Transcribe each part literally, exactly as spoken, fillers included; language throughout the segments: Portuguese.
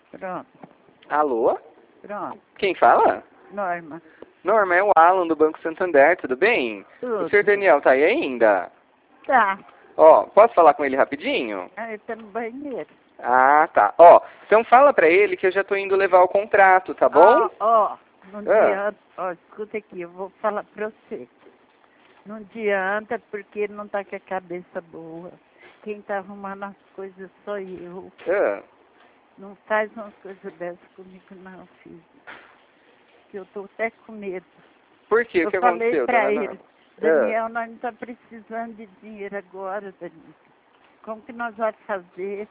Pronto, Alô? pronto. Quem fala? Norma. Norma, é o Alan do Banco Santander, tudo bem? Tudo. O senhor Daniel tá aí ainda? Tá. Ó, posso falar com ele rapidinho? Ah, ele tá no banheiro. Ah, tá. Ó, então fala pra ele que eu já tô indo levar o contrato, tá bom? Ó, ó, não Ah. adianta, ó, escuta aqui, eu vou falar pra você. Não adianta porque ele não tá com a cabeça boa. Quem tá arrumando as coisas sou eu. Ah, Não faz umas coisas dessas comigo não, filho. Que eu tô até com medo. por quê? O Eu que falei aconteceu, pra dona ele, Norma? Ah, Daniel, nós não tá precisando de dinheiro agora, Daniel. Como que nós vamos fazer?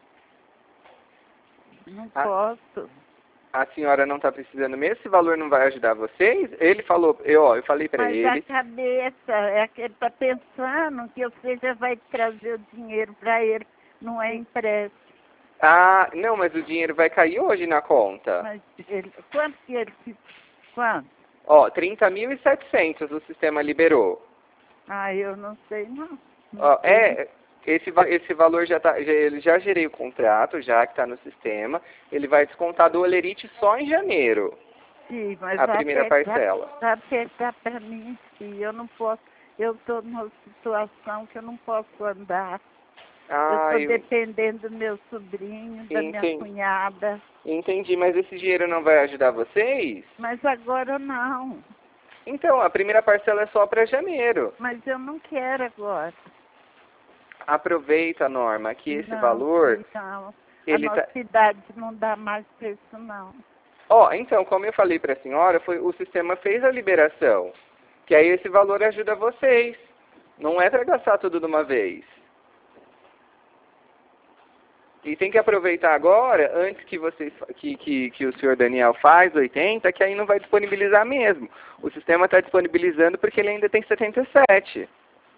Não a, posso. a senhora não tá precisando mesmo? Esse valor não vai ajudar vocês? Ele falou, eu, ó, eu falei pra Mas ele. a cabeça, é que ele tá pensando que você já vai trazer o dinheiro pra ele, não é empréstimo. Ah, não, mas o dinheiro vai cair hoje na conta. Mas ele, quanto que ele, quanto? Ó, trinta mil e setecentos o sistema liberou. Ah, eu não sei não. Não Ó, sei. é, esse, va- esse valor já tá, já, ele já gerei o contrato, já que está no sistema. Ele vai descontar do Olerite só em janeiro, Sim, mas a vai primeira apertar, parcela. vai apertar pra mim, sim. Eu não posso, eu tô numa situação que eu não posso andar. Eu Ah, tô eu dependendo do meu sobrinho, da minha entendi, cunhada. entendi, mas esse dinheiro não vai ajudar vocês? Mas agora não. Então, a primeira parcela é só para janeiro. Mas eu não quero agora. Aproveita, Norma, que esse Não, valor, não. A ele tá... nossa idade não dá mais pra isso, não. Ó, então, como eu falei para a senhora, foi, o sistema fez a liberação. Que aí esse valor ajuda vocês. Não é para gastar tudo de uma vez. E tem que aproveitar agora, antes que, vocês, que, que, que o senhor Daniel faz oitenta, que aí não vai disponibilizar mesmo. O sistema está disponibilizando porque ele ainda tem setenta e sete.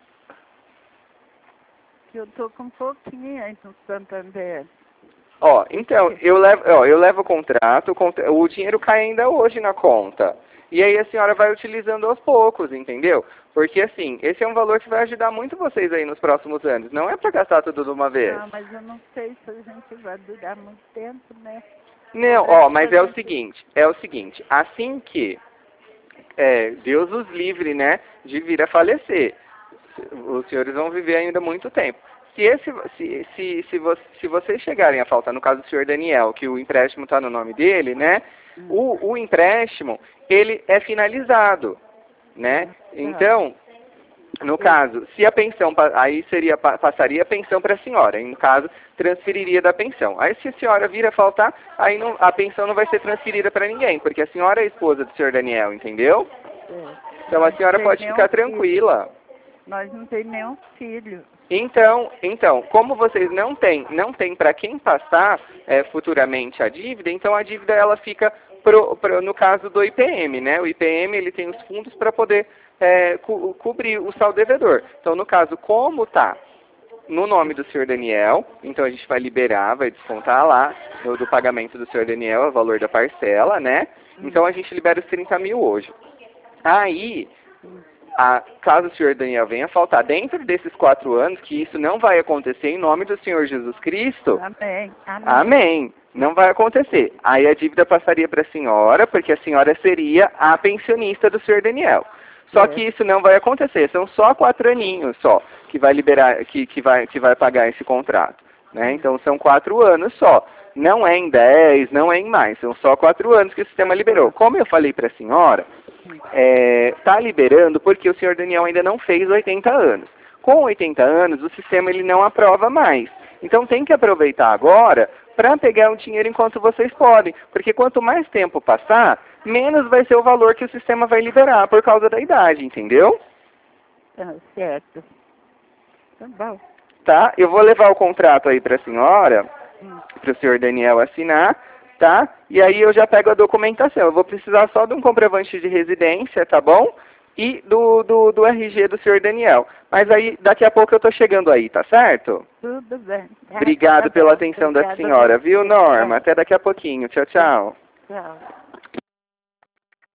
Eu tô com um pouquinho aí no Santander. Ó, então, eu levo, ó, eu levo o contrato, o, contra, o dinheiro cai ainda hoje na conta. E aí a senhora vai utilizando aos poucos, entendeu? Porque assim, esse é um valor que vai ajudar muito vocês aí nos próximos anos. Não é para gastar tudo de uma vez. Ah, mas eu não sei se a gente vai durar muito tempo, né? Não, ó, mas é o seguinte, é o seguinte, assim que é, Deus os livre, né, de vir a falecer, os senhores vão viver ainda muito tempo. Se, esse, se, se, se, vo, se vocês chegarem a faltar, no caso do senhor Daniel, que o empréstimo está no nome dele, né, o, o empréstimo, ele é finalizado, né, então... No caso, se a pensão, aí seria, passaria a pensão para a senhora, no caso, transferiria da pensão. Aí se a senhora vir a faltar, aí não, a pensão não vai ser transferida para ninguém, porque a senhora é a esposa do senhor Daniel, entendeu? É. Então a senhora pode ficar tranquila. Nós não temos nenhum filho. Então, então, como vocês não têm, não têm para quem passar é, futuramente a dívida, então a dívida ela fica pro, pro, no caso do I P M, né? O I P M ele tem os fundos para poder é, co cobrir o saldo devedor. Então, no caso, como está no nome do senhor Daniel, então a gente vai liberar, vai descontar lá do, do pagamento do senhor Daniel o valor da parcela, né? Então a gente libera os trinta mil hoje. Aí, a, caso o senhor Daniel venha faltar dentro desses quatro anos, que isso não vai acontecer em nome do Senhor Jesus Cristo. Amém. Amém. Amém. Não vai acontecer. Aí a dívida passaria para a senhora, porque a senhora seria a pensionista do senhor Daniel. Só que isso não vai acontecer. São só quatro aninhos só que vai liberar, que, que, vai, que vai pagar esse contrato. Né? Então são quatro anos só. Não é em dez, não é em mais. São só quatro anos que o sistema liberou. Como eu falei para a senhora, está liberando porque o senhor Daniel ainda não fez oitenta anos. Com oitenta anos, o sistema ele não aprova mais. Então tem que aproveitar agora para pegar o dinheiro enquanto vocês podem. Porque quanto mais tempo passar, menos vai ser o valor que o sistema vai liberar por causa da idade, entendeu? Tá certo. Tá bom. Tá? Eu vou levar o contrato aí para a senhora, hum. para o senhor Daniel assinar, tá? E aí eu já pego a documentação. Eu vou precisar só de um comprovante de residência, tá bom? E do, do, do R G do senhor Daniel. Mas aí, daqui a pouco eu tô chegando aí, tá certo? Tudo bem. Tá, Obrigado tá pela bom. atenção Obrigada da senhora, viu, Norma? Tchau. Até daqui a pouquinho. Tchau, tchau. Tchau.